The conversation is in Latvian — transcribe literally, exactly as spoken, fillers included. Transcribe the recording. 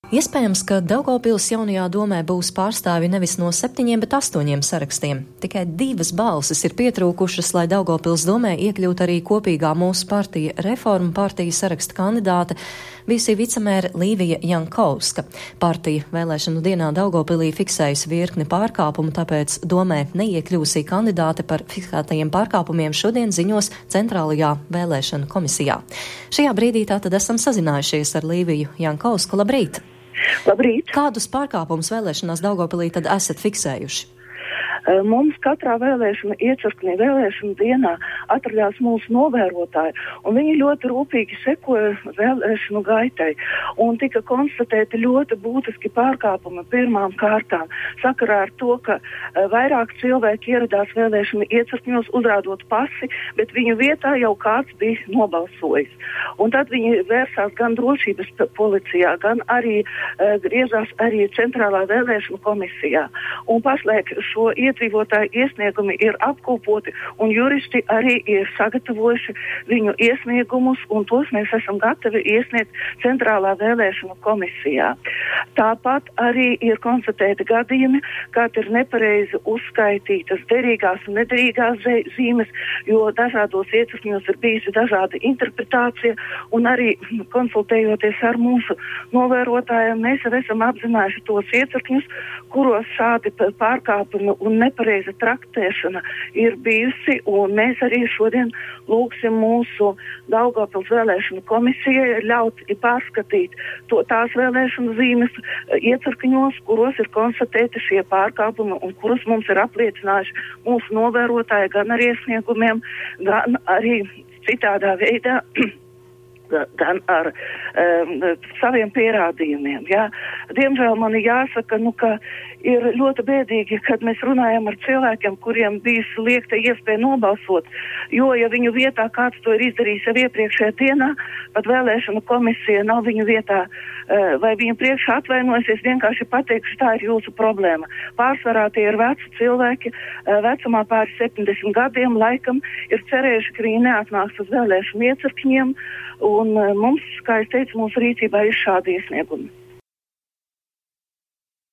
Iespējams, ka Daugavpils jaunajā domē būs pārstāvi nevis no septiņiem, bet astoņiem sarakstiem. Tikai divas balsis ir pietrūkušas, lai Daugavpils domē iekļūt arī kopīgā mūsu partija Reforma partija saraksta kandidāte, bijusī vicemēra Līvija Jankovska. Partija vēlēšanu dienā Daugavpilī fiksējusi virkni pārkāpumu, tāpēc domē neiekļūsī kandidāte par fiksētajiem pārkāpumiem šodien ziņos Centrālajā vēlēšanu komisijā. Šajā brīdī tātad esam sazinājušies ar Līviju Jankovsku. Labrīt! Labrīt! Kādus pārkāpumus vēlēšanās Daugavpilī tad esat fiksējuši? Mums katrā vēlēšana iecirknī vēlēšana dienā atradās mūsu novērotāji, un viņi ļoti rūpīgi sekoja vēlēšanu gaitai, un tika konstatēti ļoti būtiski pārkāpumi pirmām kārtām, sakarā ar to, ka vairāk cilvēki ieradās vēlēšana iecirkņos uzrādot pasi, bet viņu vietā jau kāds bija nobalsojis. Un tad viņi vērsās gan drošības policijā, gan arī uh, griezās arī Centrālā vēlēšana komisijā. Un pašlaik šo iedzīvotāju iesniegumi ir apkopoti, un juristi arī ir sagatavojuši viņu iesniegumus, un tos mēs esam gatavi iesniegt Centrālā vēlēšana komisijā. Tāpat arī ir konstatēti gadījumi, kad ir nepareizi uzskaitītas derīgās un nederīgās zīmes, jo dažādos iecirkņos ir bijusi dažāda interpretācija, un arī konsultējoties ar mūsu novērotājiem, mēs jau esam apzinājuši tos iecirkņus, kuros šādi pārkāpumi un nepareiza traktēšana ir bijusi, un mēs arī šodien lūgsim mūsu Daugavpils vēlēšanu komisijai ļaut pārskatīt to, tās vēlēšanu zīmes iecirkņos, kuros ir konstatēti šie pārkāpumi un kurus mums ir apliecinājuši mūsu novērotāji gan ar iesniegumiem, gan arī citādā veidā gan ar um, saviem pierādījumiem. Jā. Diemžēl man jāsaka, nu, ka ir ļoti bēdīgi, kad mēs runājam ar cilvēkiem, kuriem bijis liekta iespēja nobalsot, jo, ja viņu vietā kāds to ir izdarījis jau iepriekšējā dienā, pat vēlēšana komisija nav viņu vietā, uh, vai viņu priekšā atvainojasies, vienkārši pateikšu, tā ir jūsu problēma. Pārsvarā tie ir veci cilvēki, uh, vecumā pāri septiņdesmit gadiem, laikam ir cerējuši, ka viņi neatnāks uz vēlēšanu iecirkņiem, un uh, mums, kā es teicu, mūsu rīcībā ir šādi iesniegumi.